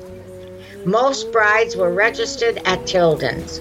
Most brides were registered at Tilden's.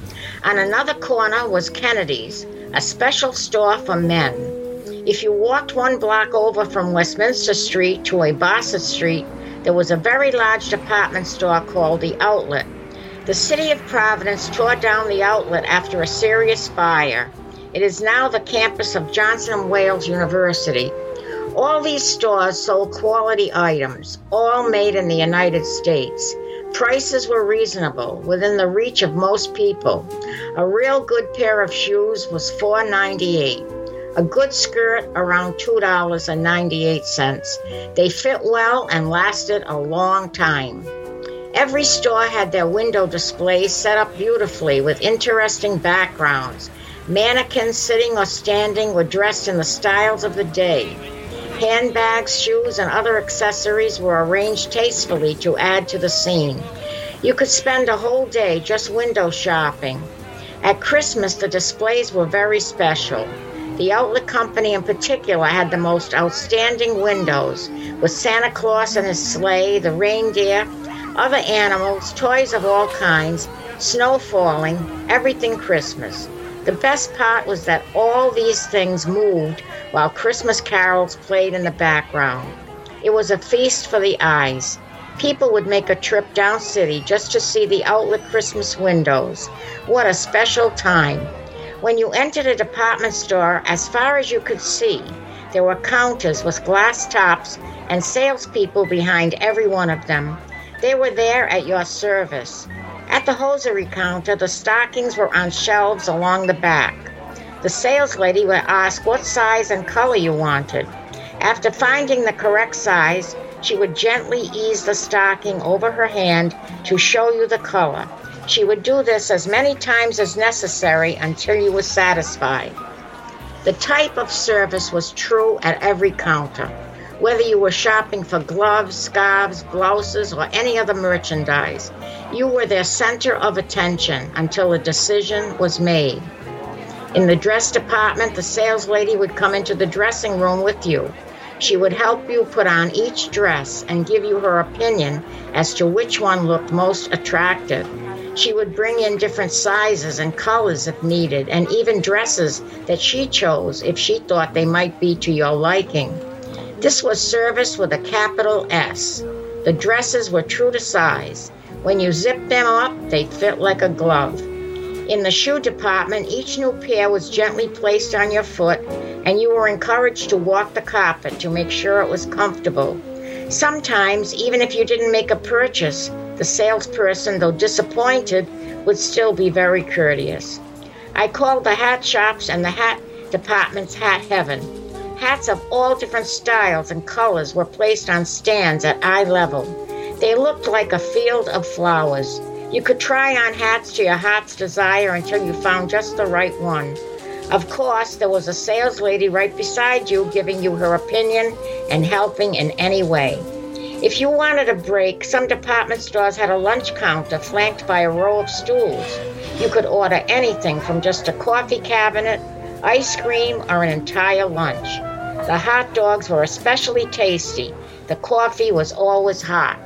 On another corner was Kennedy's, a special store for men. If you walked one block over from Westminster Street to a Bassett Street, there was a very large department store called the Outlet. The city of Providence tore down the Outlet after a serious fire. It is now the campus of Johnson and Wales University. All these stores sold quality items, all made in the United States. Prices were reasonable, within the reach of most people. A real good pair of shoes was four dollars and ninety-eight cents. A good skirt around two dollars and ninety-eight cents. They fit well and lasted a long time. Every store had their window displays set up beautifully with interesting backgrounds. Mannequins sitting or standing were dressed in the styles of the day. Handbags, shoes, and other accessories were arranged tastefully to add to the scene. You could spend a whole day just window shopping. At Christmas, the displays were very special. The Outlet Company in particular had the most outstanding windows, with Santa Claus and his sleigh, the reindeer, other animals, toys of all kinds, snow falling, everything Christmas. The best part was that all these things moved while Christmas carols played in the background. It was a feast for the eyes. People would make a trip down city just to see the Outlet Christmas windows. What a special time. When you entered a department store, as far as you could see, there were counters with glass tops and salespeople behind every one of them. They were there at your service. At the hosiery counter, the stockings were on shelves along the back. The saleslady would ask what size and color you wanted. After finding the correct size, she would gently ease the stocking over her hand to show you the color. She would do this as many times as necessary until you were satisfied. The type of service was true at every counter. Whether you were shopping for gloves, scarves, blouses, or any other merchandise, you were their center of attention until a decision was made. In the dress department, the saleslady would come into the dressing room with you. She would help you put on each dress and give you her opinion as to which one looked most attractive. She would bring in different sizes and colors if needed, and even dresses that she chose if she thought they might be to your liking. This was service with a capital S. The dresses were true to size. When you zipped them up, they fit like a glove. In the shoe department, each new pair was gently placed on your foot, and you were encouraged to walk the carpet to make sure it was comfortable. Sometimes, even if you didn't make a purchase, the salesperson, though disappointed, would still be very courteous. I called the hat shops and the hat departments hat heaven. Hats of all different styles and colors were placed on stands at eye level. They looked like a field of flowers. You could try on hats to your heart's desire until you found just the right one. Of course, there was a saleslady right beside you giving you her opinion and helping in any way. If you wanted a break, some department stores had a lunch counter flanked by a row of stools. You could order anything from just a coffee cabinet, ice cream, or an entire lunch. The hot dogs were especially tasty. The coffee was always hot.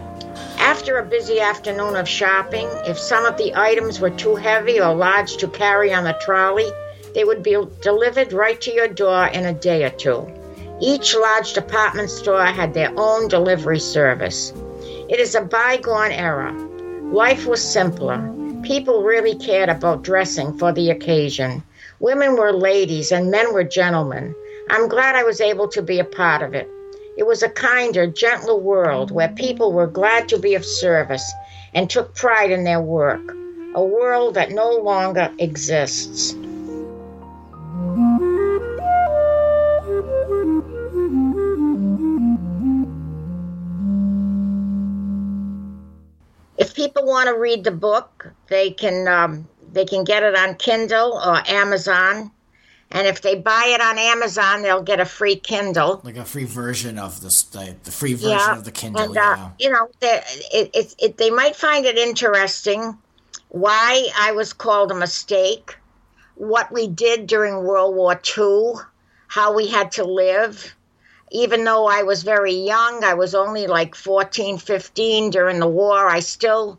After a busy afternoon of shopping, if some of the items were too heavy or large to carry on the trolley, they would be delivered right to your door in a day or two. Each large department store had their own delivery service. It is a bygone era. Life was simpler. People really cared about dressing for the occasion. Women were ladies and men were gentlemen. I'm glad I was able to be a part of it. It was a kinder, gentler world where people were glad to be of service and took pride in their work. A world that no longer exists. If people want to read the book, they can um, they can get it on Kindle or Amazon. And if they buy it on Amazon, they'll get a free Kindle. Like a free version of this, the, the free version yeah. of the Kindle, and, yeah. Uh, you know, it, it, it, they might find it interesting why I was called a mistake, what we did during World War Two, how we had to live. Even though I was very young, I was only like fourteen, fifteen during the war, I still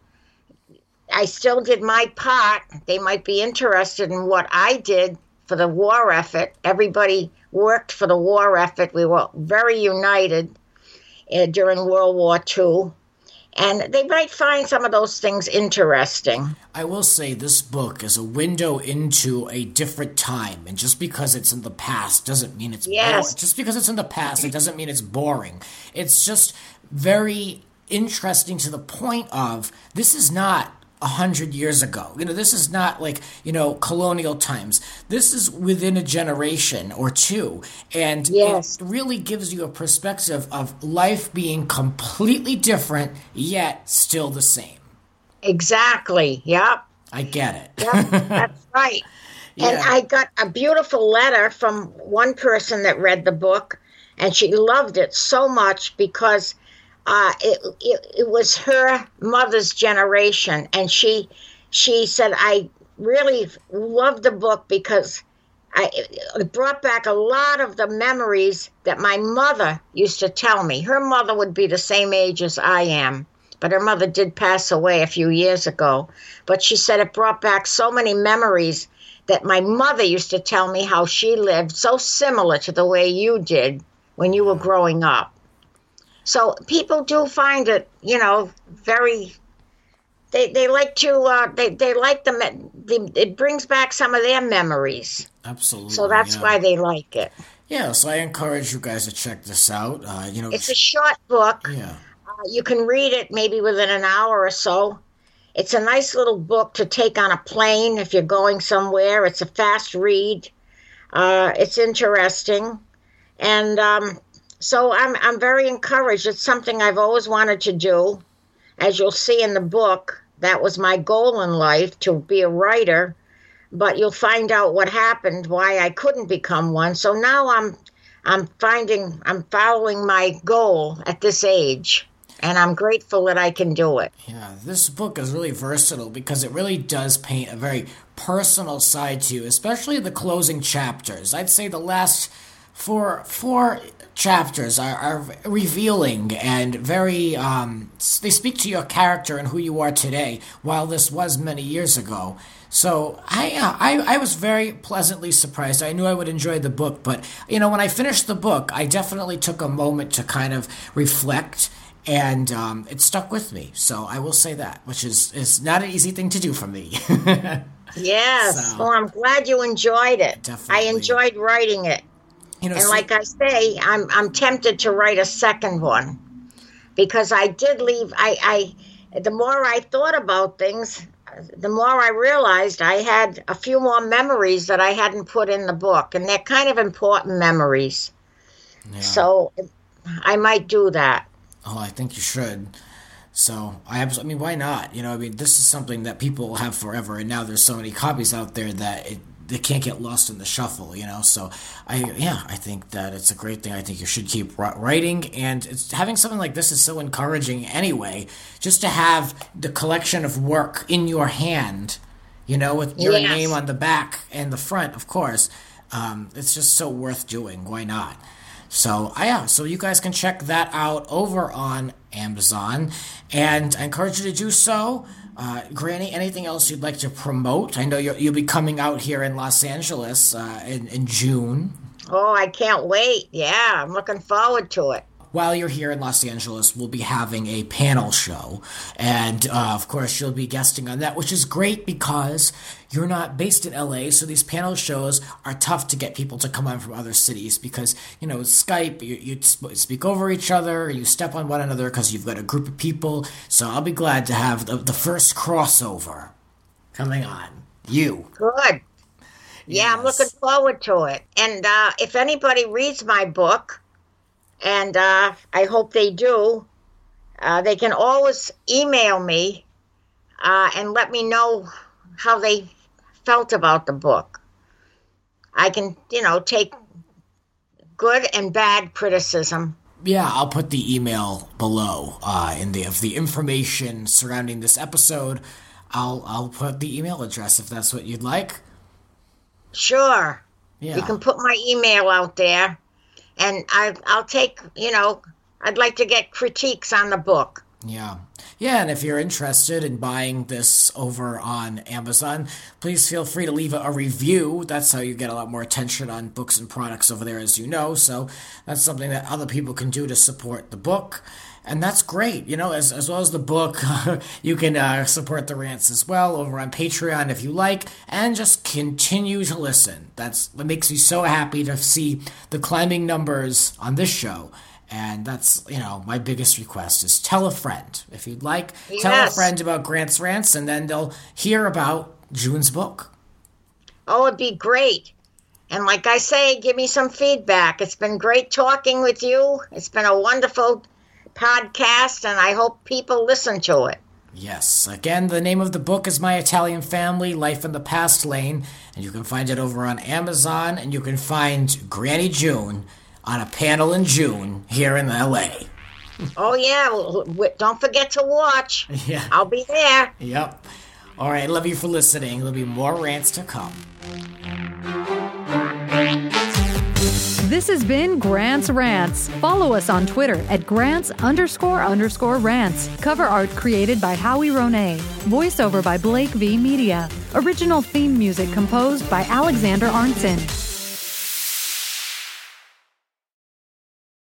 I still did my part. They might be interested in what I did for the war effort. Everybody worked for the war effort. We were very united uh, during World War Two. And they might find some of those things interesting. I will say this book is a window into a different time. And just because it's in the past doesn't mean it's yes. boring. Just because it's in the past, it doesn't mean it's boring. It's just very interesting to the point of this is not a hundred years ago. You know, this is not like, you know, colonial times. This is within a generation or two. And yes. it really gives you a perspective of life being completely different, yet still the same. Exactly. Yep. I get it. Yep, that's right. Yeah. And I got a beautiful letter from one person that read the book, and she loved it so much because Uh, it, it it was her mother's generation, and she she said, I really loved the book because I it brought back a lot of the memories that my mother used to tell me. Her mother would be the same age as I am, but her mother did pass away a few years ago. But she said it brought back so many memories that my mother used to tell me how she lived, so similar to the way you did when you were growing up. So people do find it, you know, very, they they like to, uh, they, they like the, the, it brings back some of their memories. Absolutely. So that's yeah. why they like it. Yeah, so I encourage you guys to check this out. Uh, you know, It's a short book. Yeah. Uh, you can read it maybe within an hour or so. It's a nice little book to take on a plane if you're going somewhere. It's a fast read. Uh, it's interesting. And, um, So I'm I'm very encouraged. It's something I've always wanted to do. As you'll see in the book, that was my goal in life, to be a writer. But you'll find out what happened, why I couldn't become one. So now I'm I'm finding I'm following my goal at this age. And I'm grateful that I can do it. Yeah, this book is really versatile because it really does paint a very personal side to you, especially the closing chapters. I'd say the last four four chapters are, are revealing and very, um, they speak to your character and who you are today, while this was many years ago. So I, uh, I, I was very pleasantly surprised. I knew I would enjoy the book, but, you know, when I finished the book, I definitely took a moment to kind of reflect, and um, it stuck with me. So I will say that, which is, is not an easy thing to do for me. Yes. So, well, I'm glad you enjoyed it. Definitely. I enjoyed writing it. You know, and so, like I say, I'm I'm tempted to write a second one, because I did leave. I, I the more I thought about things, the more I realized I had a few more memories that I hadn't put in the book, and they're kind of important memories. yeah. So I might do that. Oh, I think you should. So I, abs- I mean, why not? You know, I mean, this is something that people have forever, and now there's so many copies out there that it. They can't get lost in the shuffle, you know. So, I yeah, I think that it's a great thing. I think you should keep writing, and it's, having something like this is so encouraging anyway. Just to have the collection of work in your hand, you know, with your yes. name on the back and the front, of course. Um, it's just so worth doing. Why not? So, uh, yeah, so you guys can check that out over on Amazon, and I encourage you to do so. Uh, Granny, anything else you'd like to promote? I know you're, you'll be coming out here in Los Angeles uh, in, in June. Oh, I can't wait. Yeah, I'm looking forward to it. While you're here in Los Angeles, we'll be having a panel show. And, uh, of course, you'll be guesting on that, which is great because you're not based in L A, so these panel shows are tough to get people to come on from other cities because, you know, Skype, you, you speak over each other, you step on one another because you've got a group of people. So I'll be glad to have the, the first crossover coming on. You. Good. Yeah, yes. I'm looking forward to it. And uh, if anybody reads my book, and uh, I hope they do, uh, they can always email me uh, and let me know how they felt about the book. I can, you know, take good and bad criticism. Yeah, I'll put the email below uh, in the of the information surrounding this episode. I'll I'll put the email address if that's what you'd like. Sure. Yeah. You can put my email out there. And I, I'll take, you know, I'd like to get critiques on the book. Yeah. Yeah, and if you're interested in buying this over on Amazon, please feel free to leave a, a review. That's how you get a lot more attention on books and products over there, as you know. So that's something that other people can do to support the book. And that's great. You know, as as well as the book, you can uh, support the rants as well over on Patreon if you like, and just continue to listen. That's what makes me so happy to see the climbing numbers on this show. And that's, you know, my biggest request is tell a friend. If you'd like, yes. Tell a friend about Grant's Rants, and then they'll hear about June's book. Oh, it'd be great. And like I say, give me some feedback. It's been great talking with you. It's been a wonderful podcast, and I hope people listen to it. Yes. Again, the name of the book is My Italian Family, Life in the Past Lane, and you can find it over on Amazon, and you can find Granny June on a panel in June here in L A. Oh, yeah. Don't forget to watch. Yeah. I'll be there. Yep. All right. Love you for listening. There'll be more rants to come. This has been Grant's Rants. Follow us on Twitter at Grants underscore underscore rants. Cover art created by Howie Ronay. Voiceover by Blake V. Media. Original theme music composed by Alexander Arntzen.